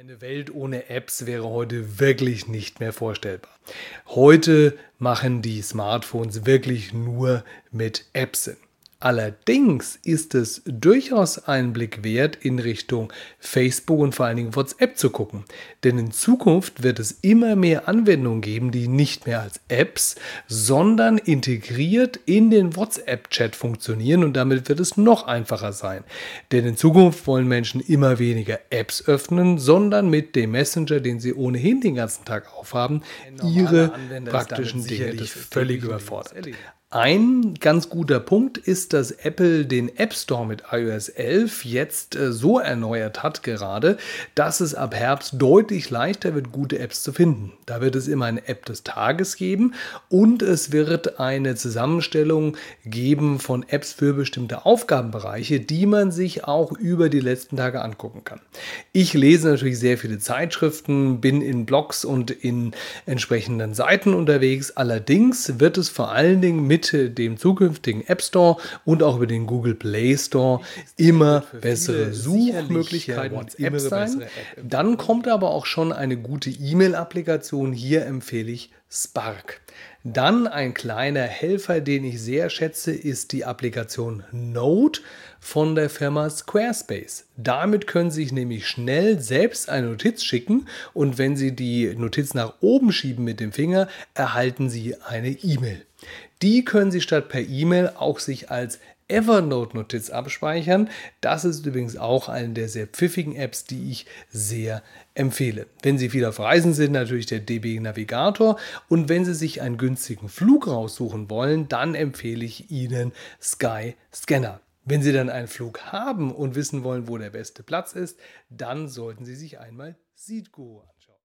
Eine Welt ohne Apps wäre heute wirklich nicht mehr vorstellbar. Heute machen die Smartphones wirklich nur mit Apps Sinn. Allerdings ist es durchaus einen Blick wert, in Richtung Facebook und vor allen Dingen WhatsApp zu gucken. Denn in Zukunft wird es immer mehr Anwendungen geben, die nicht mehr als Apps, sondern integriert in den WhatsApp-Chat funktionieren und damit wird es noch einfacher sein. Denn in Zukunft wollen Menschen immer weniger Apps öffnen, sondern mit dem Messenger, den sie ohnehin den ganzen Tag aufhaben, ihre praktischen Dinge völlig überfordert. Ein ganz guter Punkt ist, dass Apple den App Store mit iOS 11 jetzt so erneuert hat gerade, dass es ab Herbst deutlich leichter wird, gute Apps zu finden. Da wird es immer eine App des Tages geben und es wird eine Zusammenstellung geben von Apps für bestimmte Aufgabenbereiche, die man sich auch über die letzten Tage angucken kann. Ich lese natürlich sehr viele Zeitschriften, bin in Blogs und in entsprechenden Seiten unterwegs. Allerdings wird es vor allen Dingen mit dem zukünftigen App Store und auch über den Google Play Store immer bessere Suchmöglichkeiten und Apps sein. Dann kommt aber auch schon eine gute E-Mail-Applikation. Hier empfehle ich Spark. Dann ein kleiner Helfer, den ich sehr schätze, ist die Applikation Note von der Firma Squarespace. Damit können Sie sich nämlich schnell selbst eine Notiz schicken und wenn Sie die Notiz nach oben schieben mit dem Finger, erhalten Sie eine E-Mail. Die können Sie statt per E-Mail auch sich als Evernote-Notiz abspeichern. Das ist übrigens auch eine der sehr pfiffigen Apps, die ich sehr empfehle. Wenn Sie viel auf Reisen sind, natürlich der DB Navigator. Und wenn Sie sich einen günstigen Flug raussuchen wollen, dann empfehle ich Ihnen Sky Scanner. Wenn Sie dann einen Flug haben und wissen wollen, wo der beste Platz ist, dann sollten Sie sich einmal Seatguru anschauen.